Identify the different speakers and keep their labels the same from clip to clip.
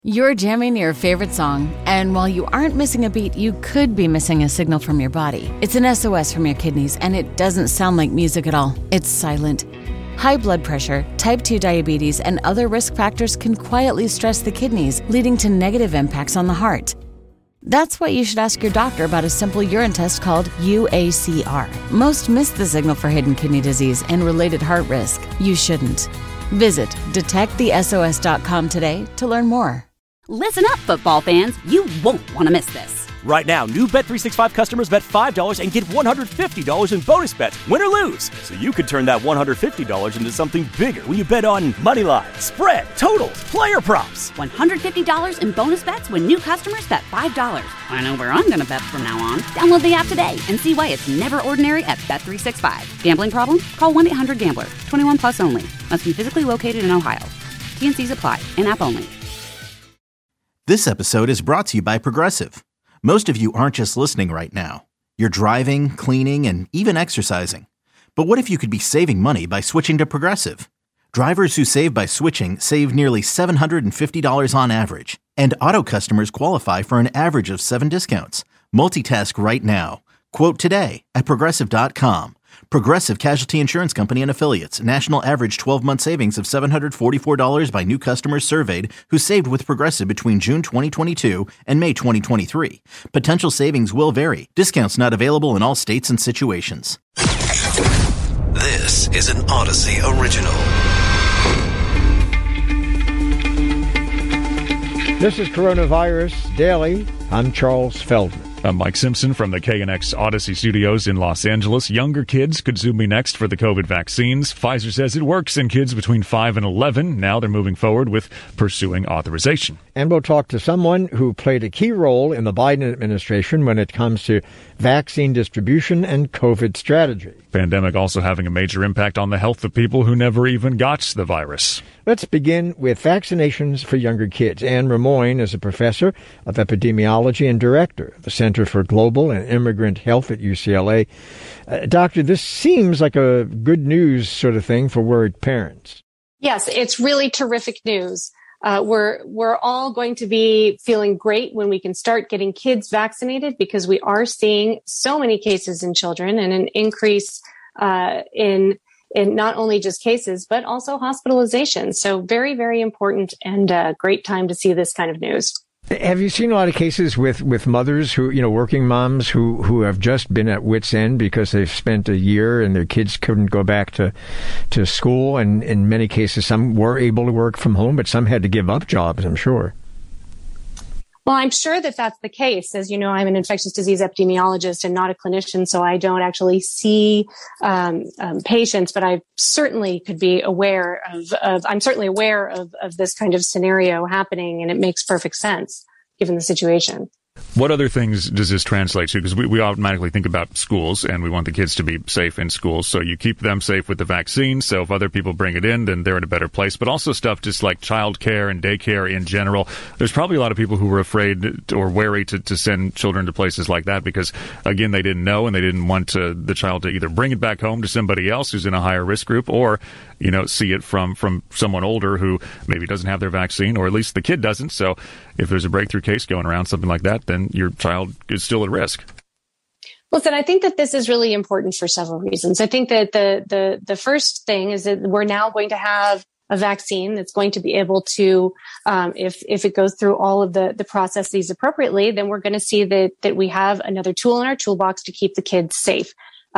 Speaker 1: You're jamming your favorite song, and while you aren't missing a beat, you could be missing a signal from your body. It's an SOS from your kidneys, and it doesn't sound like music at all. It's silent. High blood pressure, type 2 diabetes, and other risk factors can quietly stress the kidneys, leading to negative impacts on the heart. That's why you should ask your doctor about a simple urine test called UACR. Most miss the signal for hidden kidney disease and related heart risk. You shouldn't. Visit detectthesos.com today to learn more.
Speaker 2: Listen up, football fans. You won't want to miss this.
Speaker 3: Right now, new Bet365 customers bet $5 and get $150 in bonus bets, win or lose. So you could turn that $150 into something bigger when you bet on money line, spread, totals, player props.
Speaker 2: $150 in bonus bets when new customers bet $5. I know where I'm going to bet from now on. Download the app today and see why it's never ordinary at Bet365. Gambling problem? Call 1-800-GAMBLER. 21 plus only. Must be physically located in Ohio. T&Cs apply. In-app only.
Speaker 4: This episode is brought to you by Progressive. Most of you aren't just listening right now. You're driving, cleaning, and even exercising. But what if you could be saving money by switching to Progressive? Drivers who save by switching save nearly $750 on average. And auto customers qualify for an average of 7 discounts. Multitask right now. Quote today at Progressive.com. Progressive Casualty Insurance Company and Affiliates. National average 12-month savings of $744 by new customers surveyed who saved with Progressive between June 2022 and May 2023. Potential savings will vary. Discounts not available in all states and situations.
Speaker 5: This is an Odyssey original.
Speaker 6: This is Coronavirus Daily. I'm Charles Feldman.
Speaker 7: I'm Mike Simpson from the KNX Odyssey Studios in Los Angeles. Younger kids could soon be next for the COVID vaccines. Pfizer says it works in kids between 5 and 11. Now they're moving forward with pursuing authorization.
Speaker 6: And we'll talk to someone who played a key role in the Biden administration when it comes to vaccine distribution and COVID strategy.
Speaker 7: Pandemic also having a major impact on the health of people who never even got the virus.
Speaker 6: Let's begin with vaccinations for younger kids. Anne Ramoyne is a professor of epidemiology and director of the Center for Global and Immigrant Health at UCLA. Doctor, this seems like a good news sort of thing for worried parents.
Speaker 8: Yes, it's really terrific news. We're all going to be feeling great when we can start getting kids vaccinated because we are seeing so many cases in children and an increase in not only just cases, but also hospitalizations. So very, very important and a great time to see this kind of news.
Speaker 6: Have you seen a lot of cases with mothers who, working moms who have just been at wit's end because they've spent a year and their kids couldn't go back to school? And in many cases, some were able to work from home, but some had to give up jobs, I'm sure.
Speaker 8: Well, I'm sure that that's the case. As you know, I'm an infectious disease epidemiologist and not a clinician, so I don't actually see patients, but I certainly could be aware I'm certainly aware of this kind of scenario happening, and it makes perfect sense given the situation.
Speaker 7: What other things does this translate to? Because we automatically think about schools, and we want the kids to be safe in schools. So you keep them safe with the vaccine. So if other people bring it in, then they're in a better place. But also stuff just like childcare and daycare in general. There's probably a lot of people who were afraid or wary to send children to places like that because, again, they didn't know and they didn't want the child to either bring it back home to somebody else who's in a higher risk group or, see it from someone older who maybe doesn't have their vaccine, or at least the kid doesn't. So if there's a breakthrough case going around, something like that, then your child is still at risk.
Speaker 8: Listen, I think that this is really important for several reasons. I think that the first thing is that we're now going to have a vaccine that's going to be able to, if it goes through all of the processes appropriately, then we're going to see that we have another tool in our toolbox to keep the kids safe.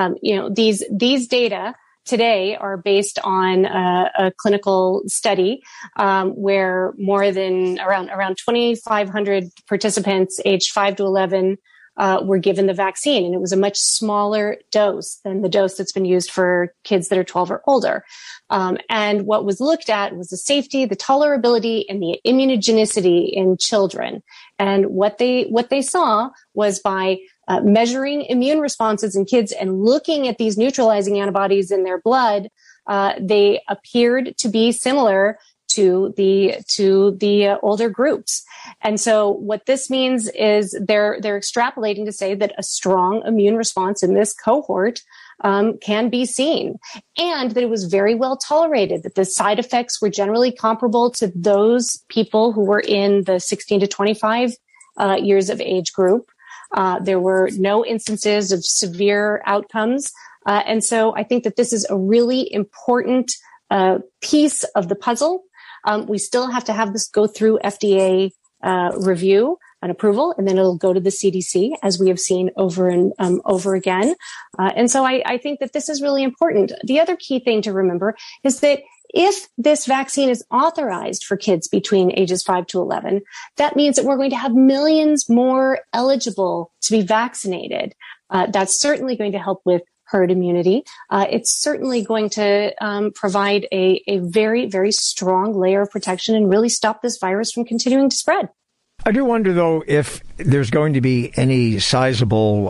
Speaker 8: These data today are based on a clinical study where more than around 2,500 participants aged 5 to 11 were given the vaccine, and it was a much smaller dose than the dose that's been used for kids that are 12 or older. And what was looked at was the safety, the tolerability, and the immunogenicity in children. And what they saw was by measuring immune responses in kids and looking at these neutralizing antibodies in their blood, they appeared to be similar to the older groups. And so what this means is they're extrapolating to say that a strong immune response in this cohort can be seen, and that it was very well tolerated, that the side effects were generally comparable to those people who were in the 16 to 25 years of age group. There were no instances of severe outcomes. And so I think that this is a really important piece of the puzzle. We still have to have this go through FDA review and approval, and then it'll go to the CDC, as we have seen over and over again. And so I think that this is really important. The other key thing to remember is that if this vaccine is authorized for kids between ages 5 to 11, that means that we're going to have millions more eligible to be vaccinated. That's certainly going to help with herd immunity. It's certainly going to provide a very, very strong layer of protection and really stop this virus from continuing to spread.
Speaker 6: I do wonder, though, if there's going to be any sizable,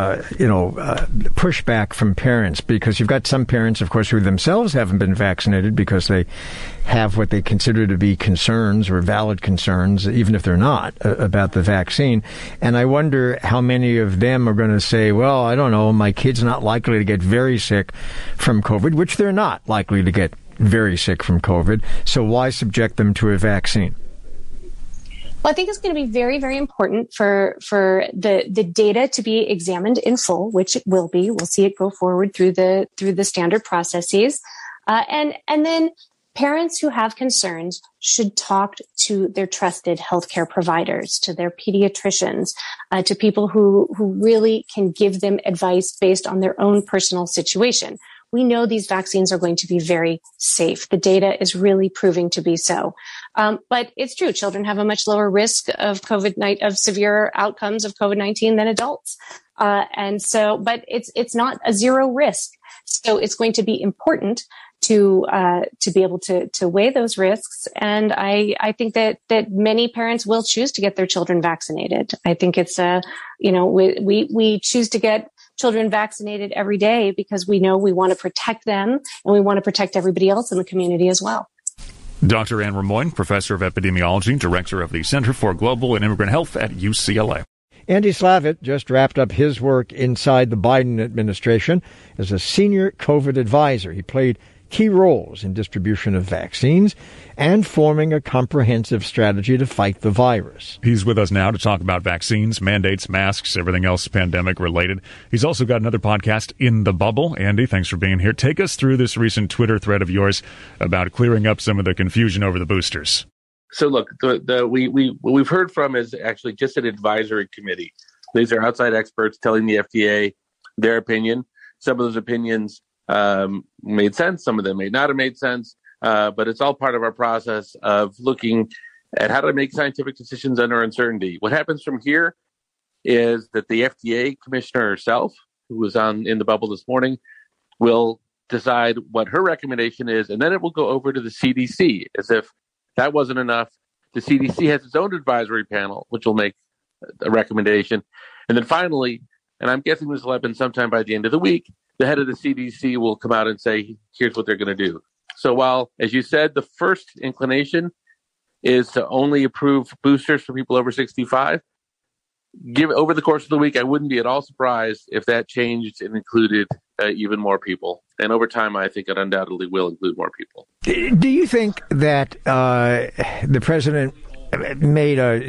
Speaker 6: pushback from parents, because you've got some parents, of course, who themselves haven't been vaccinated because they have what they consider to be concerns or valid concerns, even if they're not, about the vaccine. And I wonder how many of them are going to say, well, I don't know, my kid's not likely to get very sick from COVID, which they're not likely to get very sick from COVID. So why subject them to a vaccine?
Speaker 8: Well, I think it's going to be very, very important for the data to be examined in full, which it will be. We'll see it go forward through the standard processes, and then parents who have concerns should talk to their trusted healthcare providers, to their pediatricians, to people who really can give them advice based on their own personal situation. We know these vaccines are going to be very safe. The data is really proving to be so. But it's true. Children have a much lower risk of of severe outcomes of COVID-19 than adults. But it's not a zero risk. So it's going to be important to be able to weigh those risks. And I think that many parents will choose to get their children vaccinated. I think it's we choose to get children vaccinated every day because we know we want to protect them and we want to protect everybody else in the community as well.
Speaker 7: Dr. Anne Rimoin, Professor of Epidemiology, Director of the Center for Global and Immigrant Health at UCLA.
Speaker 6: Andy Slavitt just wrapped up his work inside the Biden administration as a senior COVID advisor. He played key roles in distribution of vaccines and forming a comprehensive strategy to fight the virus.
Speaker 7: He's with us now to talk about vaccines, mandates, masks, everything else pandemic related. He's also got another podcast, In the Bubble. Andy, thanks for being here. Take us through this recent Twitter thread of yours about clearing up some of the confusion over the boosters.
Speaker 9: So look, what we've heard from is actually just an advisory committee. These are outside experts telling the FDA their opinion. Some of those opinions made sense. Some of them may not have made sense. But it's all part of our process of looking at how to make scientific decisions under uncertainty. What happens from here is that the FDA commissioner herself, who was in the bubble this morning, will decide what her recommendation is, and then it will go over to the CDC. As if that wasn't enough, the CDC has its own advisory panel, which will make a recommendation. And then finally, and I'm guessing this will happen sometime by the end of the week, the head of the CDC will come out and say, here's what they're going to do. So while, as you said, the first inclination is to only approve boosters for people over 65, over the course of the week, I wouldn't be at all surprised if that changed and included even more people. And over time, I think it undoubtedly will include more people.
Speaker 6: Do you think that the president made a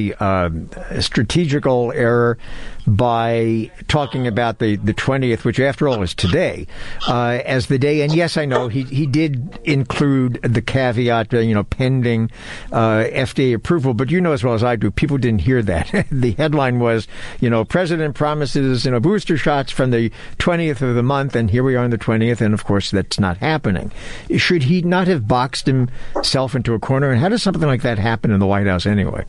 Speaker 6: strategical error by talking about the 20th, which after all is today, as the day? And yes, I know he did include the caveat, pending FDA approval. But you know as well as I do, people didn't hear that. The headline was, President promises, booster shots from the 20th of the month, and here we are on the 20th, and of course that's not happening. Should he not have boxed himself into a corner? And how does something like that happen in the White House anyway?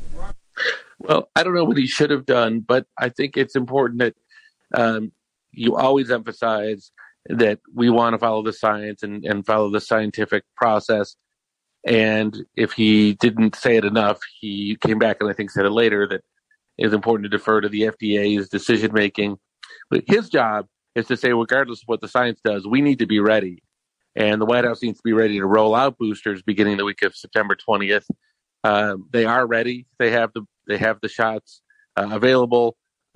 Speaker 9: Well, I don't know what he should have done, but I think it's important that you always emphasize that we want to follow the science and follow the scientific process. And if he didn't say it enough, he came back and I think said it later that it's important to defer to the FDA's decision making. But his job is to say, regardless of what the science does, we need to be ready. And the White House needs to be ready to roll out boosters beginning the week of September 20th. They are ready. They have the shots available.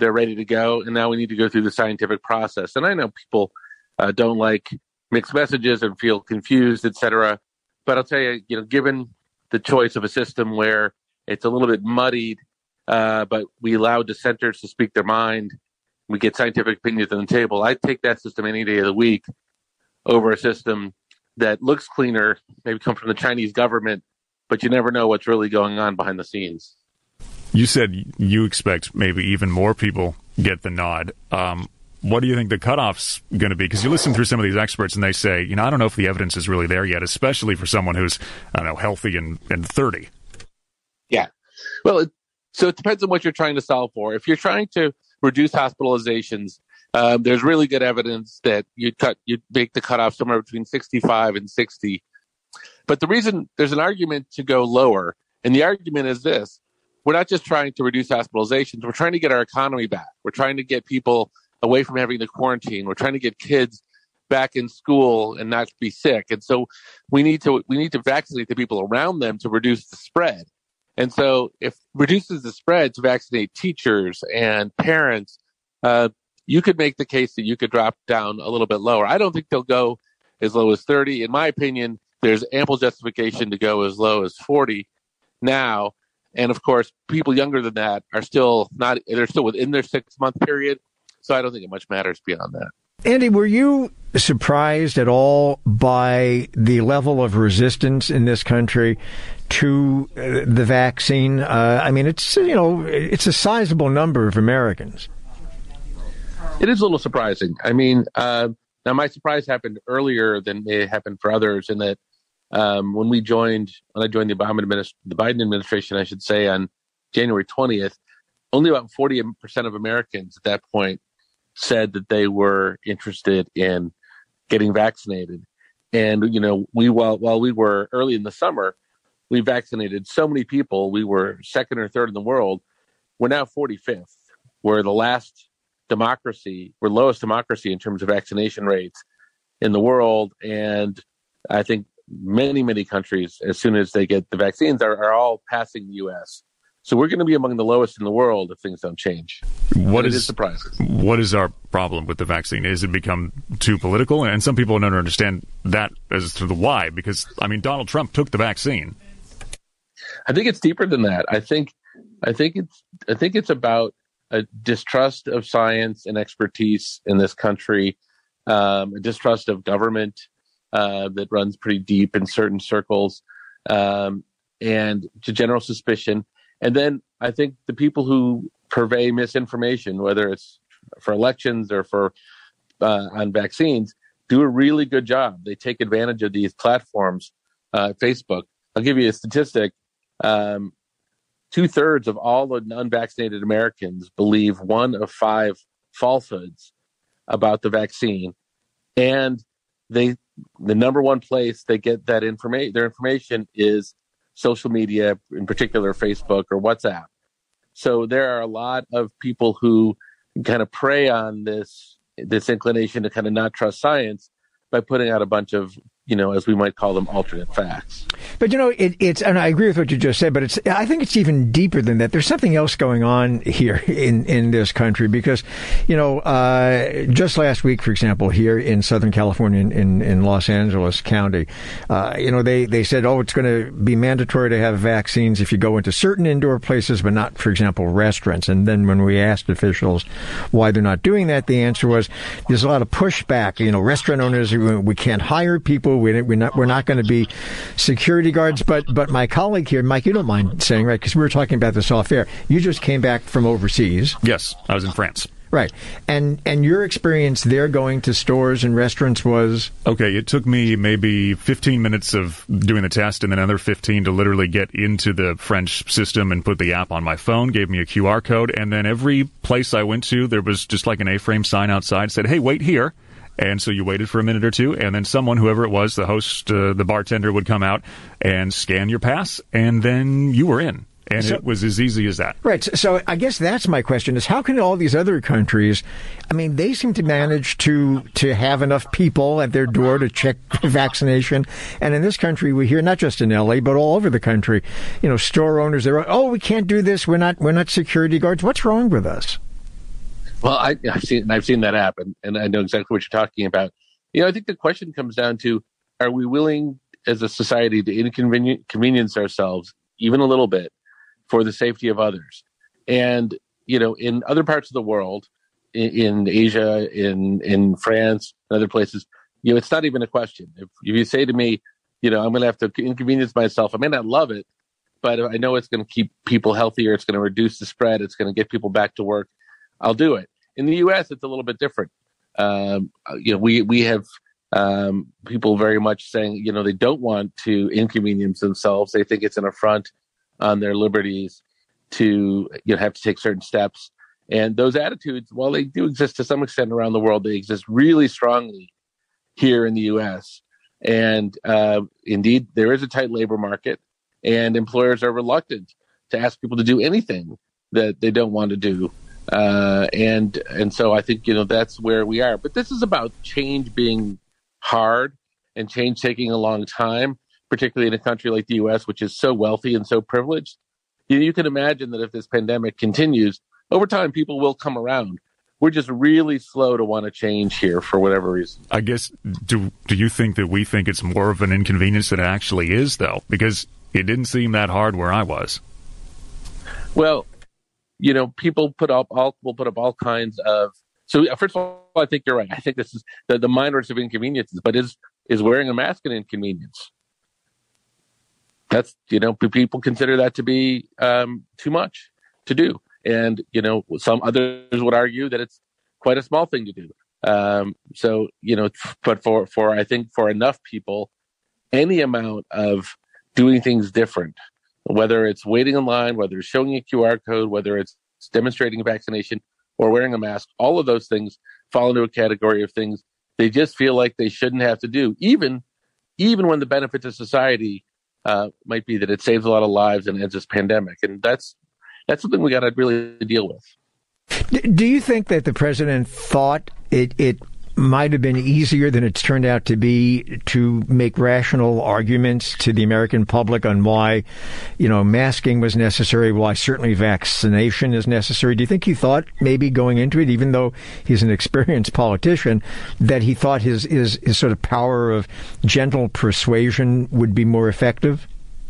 Speaker 9: they're ready to go, and now we need to go through the scientific process. And I know people don't like mixed messages and feel confused, et cetera. But I'll tell you, given the choice of a system where it's a little bit muddied, but we allow dissenters to speak their mind, we get scientific opinions on the table, I'd take that system any day of the week over a system that looks cleaner, maybe come from the Chinese government, but you never know what's really going on behind the scenes.
Speaker 7: You said you expect maybe even more people get the nod. What do you think the cutoff's going to be? Because you listen through some of these experts and they say, I don't know if the evidence is really there yet, especially for someone who's, healthy and 30.
Speaker 9: Yeah. Well, so it depends on what you're trying to solve for. If you're trying to reduce hospitalizations, there's really good evidence that you make the cutoff somewhere between 65 and 60. But the reason there's an argument to go lower, and the argument is this: we're not just trying to reduce hospitalizations, we're trying to get our economy back. We're trying to get people away from having to quarantine. We're trying to get kids back in school and not be sick. And so we need to vaccinate the people around them to reduce the spread. And so if reduces the spread to vaccinate teachers and parents, you could make the case that you could drop down a little bit lower. I don't think they'll go as low as 30. In my opinion, there's ample justification to go as low as 40 now. And of course, people younger than that are still they're still within their 6-month period. So I don't think it much matters beyond that.
Speaker 6: Andy, were you surprised at all by the level of resistance in this country to the vaccine? It's a sizable number of Americans.
Speaker 9: It is a little surprising. Now my surprise happened earlier than it happened for others, in that when I joined the Biden administration, I should say, on January 20th, only about 40% of Americans at that point said that they were interested in getting vaccinated. And, while we were early in the summer, we vaccinated so many people. We were second or third in the world. We're now 45th. We're the last democracy. We're lowest democracy in terms of vaccination rates in the world. And I think many, many countries, as soon as they get the vaccines, are all passing the U.S. So we're going to be among the lowest in the world if things don't change. It is surprising.
Speaker 7: What is our problem with the vaccine? Is it become too political? And some people don't understand that as to the why, because, Donald Trump took the vaccine.
Speaker 9: I think it's deeper than that. I think it's about a distrust of science and expertise in this country, a distrust of government that runs pretty deep in certain circles, and general suspicion. And then I think the people who purvey misinformation, whether it's for elections or for on vaccines, do a really good job. They take advantage of these platforms. Facebook, I'll give you a statistic. 2/3 of all the unvaccinated Americans believe 1 of 5 falsehoods about the vaccine. And the number one place they get that their information is social media, in particular Facebook or WhatsApp. So there are a lot of people who kind of prey on this inclination to kind of not trust science by putting out a bunch of, as we might call them, alternate facts.
Speaker 6: But, it's, and I agree with what you just said, but I think it's even deeper than that. There's something else going on here in this country because, just last week, for example, here in Southern California, in Los Angeles County, they said, it's going to be mandatory to have vaccines if you go into certain indoor places, but not, for example, restaurants. And then when we asked officials why they're not doing that, the answer was there's a lot of pushback. Restaurant owners, we can't hire people. We're not going to be security guards. But my colleague here, Mike, you don't mind saying, right, because we were talking about this off air. You just came back from overseas.
Speaker 7: Yes, I was in France.
Speaker 6: Right. And your experience there going to stores and restaurants was?
Speaker 7: Okay, it took me maybe 15 minutes of doing the test and then another 15 to literally get into the French system and put the app on my phone, gave me a QR code, and then every place I went to, there was just like an A-frame sign outside, said, hey, wait here. And so you waited for a minute or two, and then someone, whoever it was, the host, the bartender, would come out and scan your pass, and then you were in. And it was as easy as that.
Speaker 6: Right. So I guess that's my question is how can all these other countries, they seem to manage to have enough people at their door to check vaccination. And in this country, we hear, not just in L.A., but all over the country, store owners, we can't do this. We're not security guards. What's wrong with us?
Speaker 9: Well, I've seen that happen, and I know exactly what you're talking about. I think the question comes down to, are we willing as a society to inconvenience ourselves even a little bit for the safety of others? And, in other parts of the world, in Asia, in France, and other places, it's not even a question. If you say to me, I'm going to have to inconvenience myself, I may not love it, but I know it's going to keep people healthier, it's going to reduce the spread, it's going to get people back to work, I'll do it. In the U.S., it's a little bit different. We have people very much saying, they don't want to inconvenience themselves. They think it's an affront on their liberties to have to take certain steps. And those attitudes, while they do exist to some extent around the world, they exist really strongly here in the U.S. And indeed, there is a tight labor market, and employers are reluctant to ask people to do anything that they don't want to do. And so I think, that's where we are. But this is about change being hard and change taking a long time, particularly in a country like the U.S., which is so wealthy and so privileged. You can imagine that if this pandemic continues, over time, people will come around. We're just really slow to want to change here for whatever reason.
Speaker 7: I guess, do you think that we think it's more of an inconvenience than it actually is, though? Because it didn't seem that hard where I was.
Speaker 9: Well, people will put up all kinds of. So first of all, I think you're right. I think this is the minorest of inconveniences, but is wearing a mask an inconvenience? That's, people consider that to be too much to do. And, some others would argue that it's quite a small thing to do. But I think for enough people, any amount of doing things different, whether it's waiting in line, whether it's showing a QR code, whether it's demonstrating a vaccination or wearing a mask, all of those things fall into a category of things they just feel like they shouldn't have to do, even when the benefit to society might be that it saves a lot of lives and ends this pandemic. And that's something we got to really deal with.
Speaker 6: Do you think that the president thought it might have been easier than it's turned out to be to make rational arguments to the American public on why, masking was necessary, why certainly vaccination is necessary? Do you think he thought maybe going into it, even though he's an experienced politician, that he thought his sort of power of gentle persuasion would be more effective?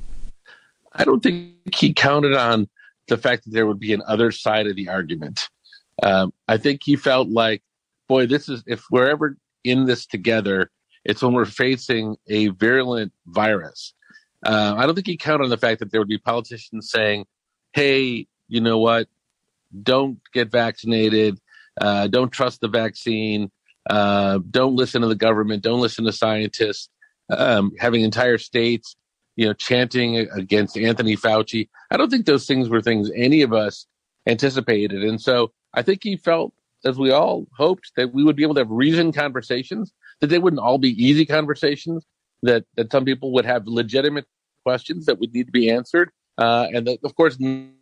Speaker 9: I don't think he counted on the fact that there would be an other side of the argument. I think he felt like, boy, if we're ever in this together, it's when we're facing a virulent virus. I don't think he counted on the fact that there would be politicians saying, hey, you know what? Don't get vaccinated. Don't trust the vaccine. Don't listen to the government. Don't listen to scientists. Having entire states, chanting against Anthony Fauci. I don't think those things were things any of us anticipated. And so I think he felt, as we all hoped, that we would be able to have reasoned conversations, that they wouldn't all be easy conversations, that some people would have legitimate questions that would need to be answered, and that, of course, on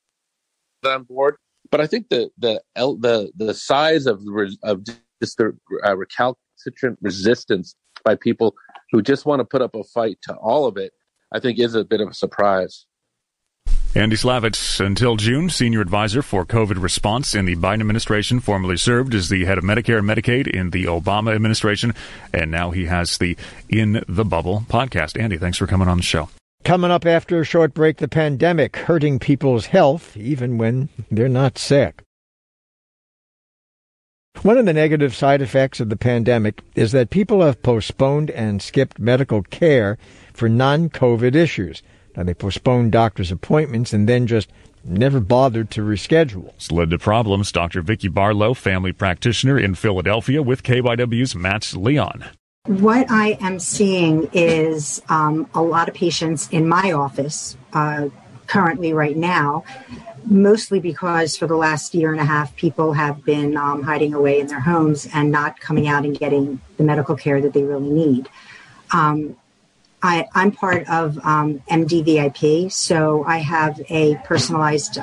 Speaker 9: board. But I think the size of just the recalcitrant resistance by people who just want to put up a fight to all of it, I think is a bit of a surprise.
Speaker 7: Andy Slavitt, until June, senior advisor for COVID response in the Biden administration, formerly served as the head of Medicare and Medicaid in the Obama administration, and now he has the In the Bubble podcast. Andy, thanks for coming on the show.
Speaker 6: Coming up after a short break, the pandemic hurting people's health, even when they're not sick. One of the negative side effects of the pandemic is that people have postponed and skipped medical care for non-COVID issues. Now, they postponed doctor's appointments and then just never bothered to reschedule.
Speaker 7: It's led to problems. Dr. Vicki Barlow, family practitioner in Philadelphia, with KYW's Matt Leon.
Speaker 10: What I am seeing is a lot of patients in my office currently right now, mostly because for the last year and a half, people have been hiding away in their homes and not coming out and getting the medical care that they really need. I'm part of MDVIP, so I have a personalized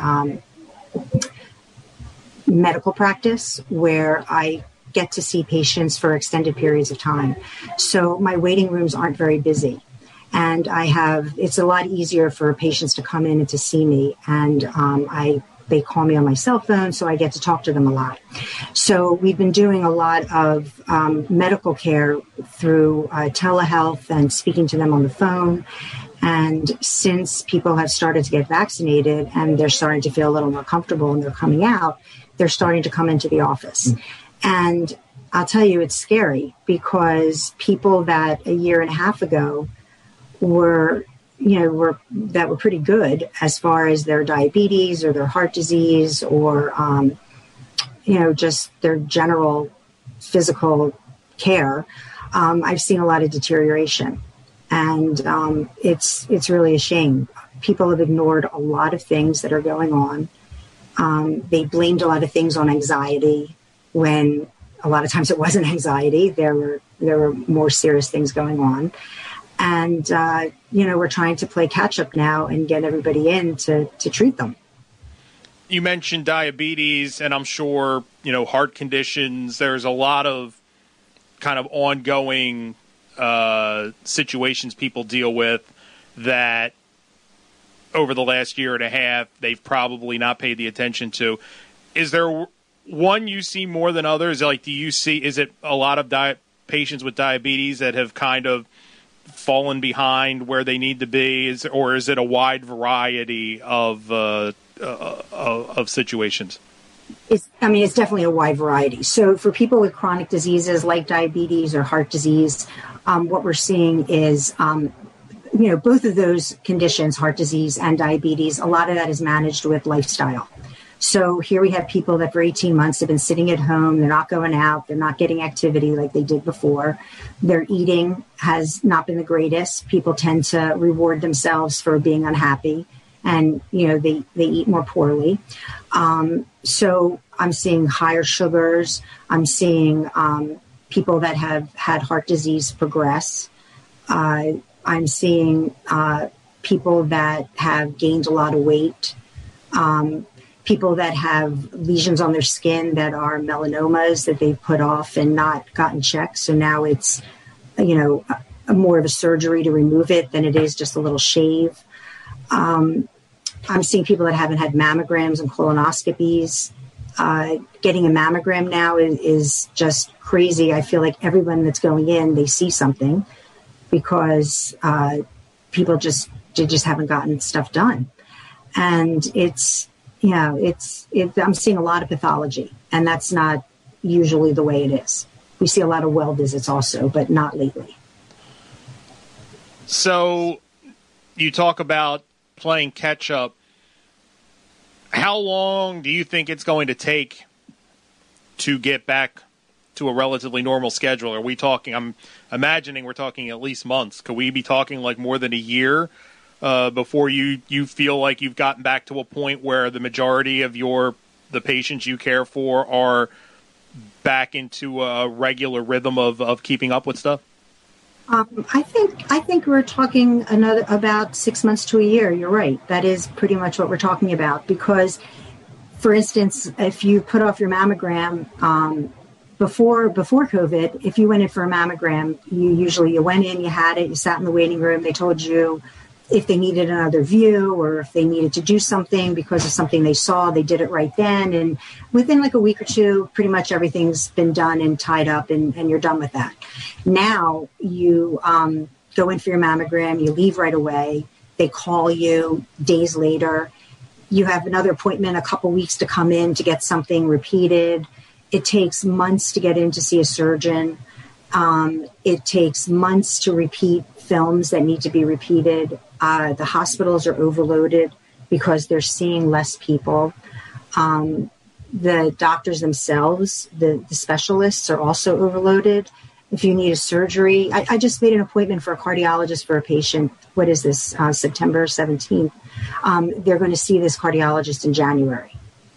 Speaker 10: medical practice where I get to see patients for extended periods of time. So my waiting rooms aren't very busy. And it's a lot easier for patients to come in and to see me. And I they call me on my cell phone, so I get to talk to them a lot. So we've been doing a lot of medical care through telehealth and speaking to them on the phone. And since people have started to get vaccinated and they're starting to feel a little more comfortable and they're coming out, they're starting to come into the office. And I'll tell you, it's scary because people that a year and a half ago were pretty good as far as their diabetes or their heart disease or, just their general physical care, I've seen a lot of deterioration. And it's really a shame. People have ignored a lot of things that are going on. They blamed a lot of things on anxiety when a lot of times it wasn't anxiety. There were more serious things going on. And, we're trying to play catch up now and get everybody in to treat them.
Speaker 11: You mentioned diabetes, and I'm sure, heart conditions. There's a lot of kind of ongoing situations people deal with that over the last year and a half they've probably not paid the attention to. Is there one you see more than others? Like, is it a lot of patients with diabetes that have kind of fallen behind where they need to be, or is it a wide variety of situations?
Speaker 10: It's definitely a wide variety. So for people with chronic diseases like diabetes or heart disease, what we're seeing is, both of those conditions, heart disease and diabetes, a lot of that is managed with lifestyle. So here we have people that for 18 months have been sitting at home. They're not going out. They're not getting activity like they did before. Their eating has not been the greatest. People tend to reward themselves for being unhappy. And, they eat more poorly. So I'm seeing higher sugars. I'm seeing people that have had heart disease progress. I'm seeing people that have gained a lot of weight. People that have lesions on their skin that are melanomas that they've put off and not gotten checked. So now it's, more of a surgery to remove it than it is just a little shave. I'm seeing people that haven't had mammograms and colonoscopies. Getting a mammogram now is just crazy. I feel like everyone that's going in, they see something because people just haven't gotten stuff done. And I'm seeing a lot of pathology, and that's not usually the way it is. We see a lot of well visits also, but not lately.
Speaker 11: So you talk about playing catch up. How long do you think it's going to take to get back to a relatively normal schedule? Are we talking, I'm imagining we're talking at least months. Could we be talking like more than a year before you feel like you've gotten back to a point where the majority of the patients you care for are back into a regular rhythm of keeping up with stuff?
Speaker 10: I think we're talking about 6 months to a year. You're right. That is pretty much what we're talking about. Because, for instance, if you put off your mammogram before COVID, if you went in for a mammogram, you went in, you had it, you sat in the waiting room. They told you if they needed another view or if they needed to do something because of something they saw, they did it right then. And within like a week or two, pretty much everything's been done and tied up and you're done with that. Now you go in for your mammogram, you leave right away. They call you days later. You have another appointment a couple weeks to come in to get something repeated. It takes months to get in to see a surgeon. It takes months to repeat films that need to be repeated. The hospitals are overloaded because they're seeing less people. The doctors themselves, the specialists are also overloaded. If you need a surgery, I just made an appointment for a cardiologist for a patient. What is this? September 17th. They're going to see this cardiologist in January.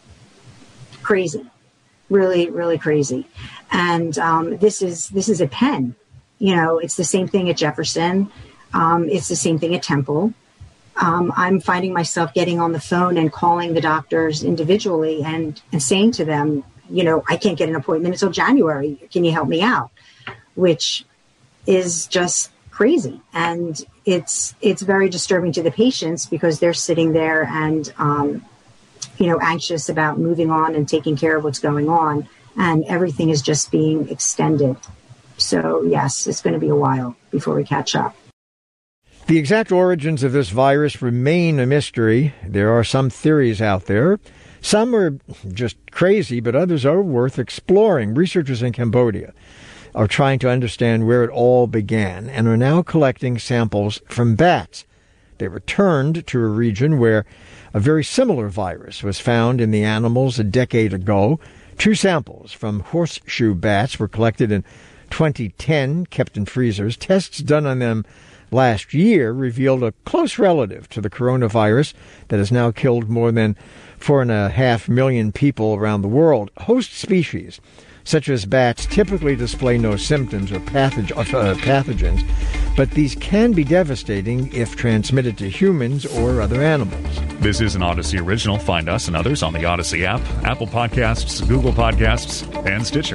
Speaker 10: Crazy. Really, really crazy. And this is at Penn. It's the same thing at Jefferson. It's the same thing at Temple. I'm finding myself getting on the phone and calling the doctors individually and saying to them, I can't get an appointment until January. Can you help me out? Which is just crazy. And it's very disturbing to the patients because they're sitting there and anxious about moving on and taking care of what's going on. And everything is just being extended. So, yes, it's going to be a while before we catch up.
Speaker 6: The exact origins of this virus remain a mystery. There are some theories out there. Some are just crazy, but others are worth exploring. Researchers in Cambodia are trying to understand where it all began and are now collecting samples from bats. They returned to a region where a very similar virus was found in the animals a decade ago. 2 samples from horseshoe bats were collected in 2010, kept in freezers. Tests done on them last year revealed a close relative to the coronavirus that has now killed more than 4.5 million people around the world. Host species, such as bats, typically display no symptoms or pathogens, but these can be devastating if transmitted to humans or other animals.
Speaker 7: This is an Odyssey original. Find us and others on the Odyssey app, Apple Podcasts, Google Podcasts, and Stitcher.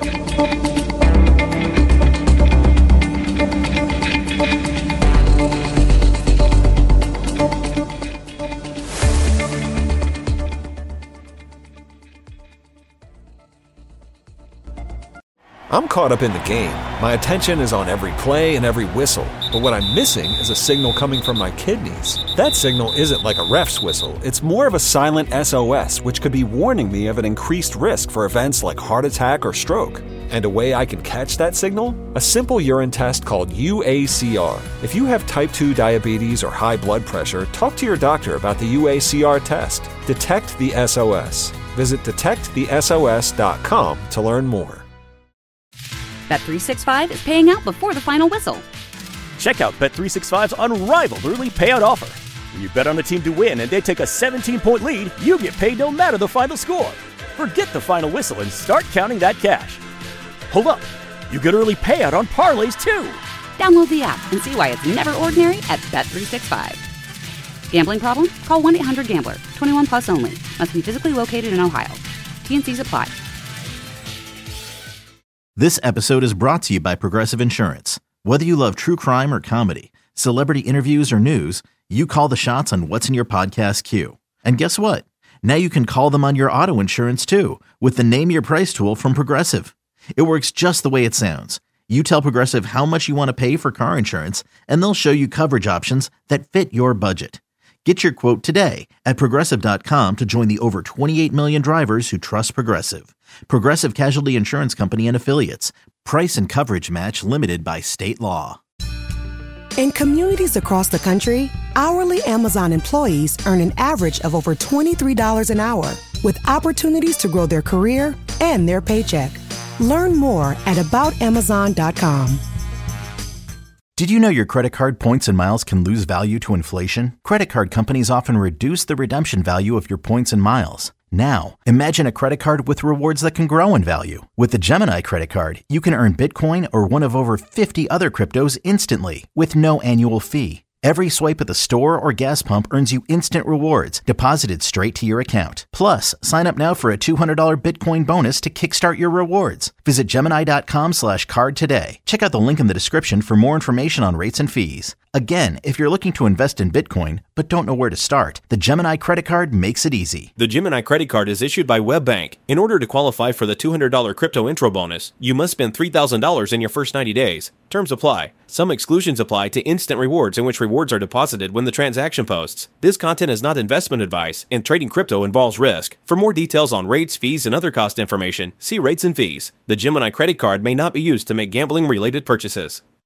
Speaker 12: I'm caught up in the game. My attention is on every play and every whistle. But what I'm missing is a signal coming from my kidneys. That signal isn't like a ref's whistle. It's more of a silent SOS, which could be warning me of an increased risk for events like heart attack or stroke. And a way I can catch that signal? A simple urine test called UACR. If you have type 2 diabetes or high blood pressure, talk to your doctor about the UACR test. Detect the SOS. Visit detectthesos.com to learn more.
Speaker 2: Bet365 is paying out before the final whistle.
Speaker 3: Check out Bet365's unrivaled early payout offer. When you bet on a team to win and they take a 17-point lead, you get paid no matter the final score. Forget the final whistle and start counting that cash. Hold up. You get early payout on parlays, too.
Speaker 2: Download the app and see why it's never ordinary at Bet365. Gambling problem? Call 1-800-GAMBLER. 21 plus only. Must be physically located in Ohio. T&Cs apply.
Speaker 4: This episode is brought to you by Progressive Insurance. Whether you love true crime or comedy, celebrity interviews or news, you call the shots on what's in your podcast queue. And guess what? Now you can call them on your auto insurance too with the Name Your Price tool from Progressive. It works just the way it sounds. You tell Progressive how much you want to pay for car insurance, and they'll show you coverage options that fit your budget. Get your quote today at Progressive.com to join the over 28 million drivers who trust Progressive. Progressive Casualty Insurance Company and Affiliates. Price and coverage match limited by state law.
Speaker 13: In communities across the country, hourly Amazon employees earn an average of over $23 an hour, with opportunities to grow their career and their paycheck. Learn more at aboutamazon.com.
Speaker 4: Did you know your credit card points and miles can lose value to inflation? Credit card companies often reduce the redemption value of your points and miles. Now, imagine a credit card with rewards that can grow in value. With the Gemini credit card, you can earn Bitcoin or one of over 50 other cryptos instantly with no annual fee. Every swipe at the store or gas pump earns you instant rewards deposited straight to your account. Plus, sign up now for a $200 Bitcoin bonus to kickstart your rewards. Visit Gemini.com/card today. Check out the link in the description for more information on rates and fees. Again, if you're looking to invest in Bitcoin but don't know where to start, the Gemini credit card makes it easy.
Speaker 14: The Gemini credit card is issued by WebBank. In order to qualify for the $200 crypto intro bonus, you must spend $3,000 in your first 90 days. Terms apply. Some exclusions apply to instant rewards in which rewards are deposited when the transaction posts. This content is not investment advice, and trading crypto involves risk. For more details on rates, fees, and other cost information, see rates and fees. The Gemini credit card may not be used to make gambling-related purchases.